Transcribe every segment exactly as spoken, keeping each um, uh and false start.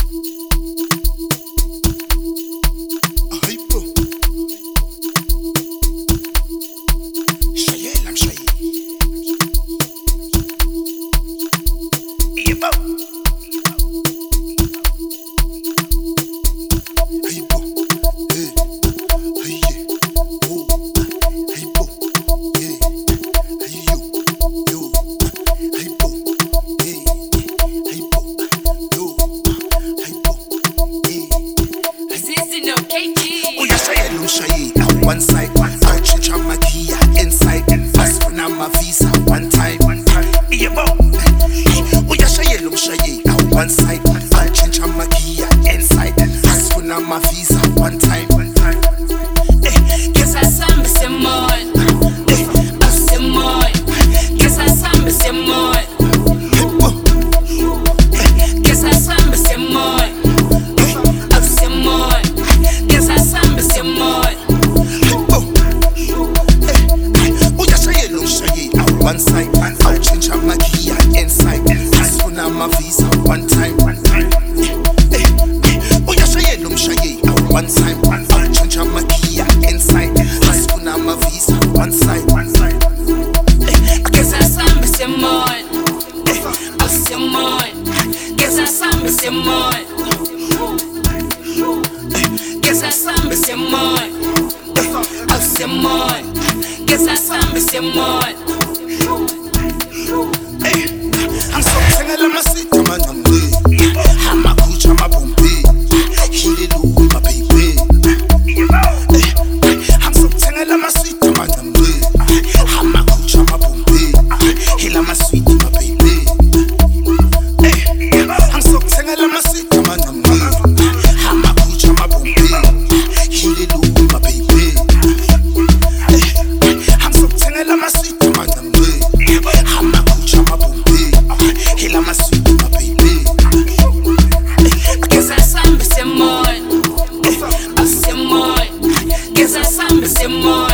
One side, I'll change on my gear inside. Fast when I'm a visa, one time. Yeah, bo. We are shy, look shy. Now one side, I'll change on my gear inside. Fast when I'm a visa, one time. Guess I saw me some more. I some more. Guess I saw me some more. Guess I saw me some more. I some more. Guess I saw me some more. One side, I'll change on my gear inside. Fast when I'm a visa, one time. Oh, yeah, shy, look shy. One time, I'll change on my gear inside. Fast when I'm a visa, one side. Guess I saw me some more. I some more. Guess I saw me some more. Guess I saw me some more. I some more. Guess I saw me some more. I'm so tired of my seat, man. I'm dead. I'm a coach, I'm a bumpy. He did do my baby. I'm so tired of my seat, man. I'm dead. I'm a coach, I'm a bumpy. He la my sweet, my baby. I'm so tired of my seat, man. I'm dead. I'm a coach, I'm a bumpy. He did do my baby. I'm so tired of my seat, man. I'm dead. I'm a coach, I'm a bumpy. He la my sweet, my baby. Guess I saw me some more. I some more. Guess I saw me some more.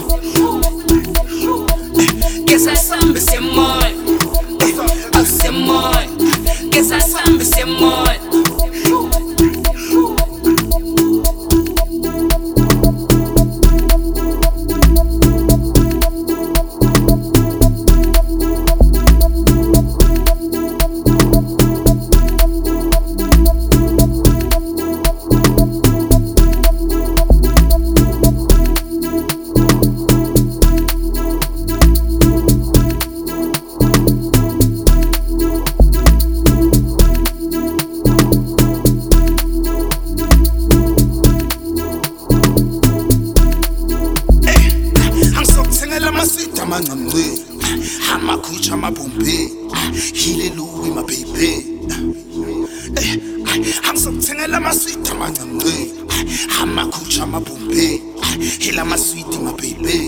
Guess I saw me some more. I some more. Guess I saw me some more. Man, I'm lit. I'm a coach, I'm a bumpy. He the Louis, my baby. I'm so tired of my sweet, man, I'm lit. I'm a coach, I'm a bumpy. He la my sweetie, my baby.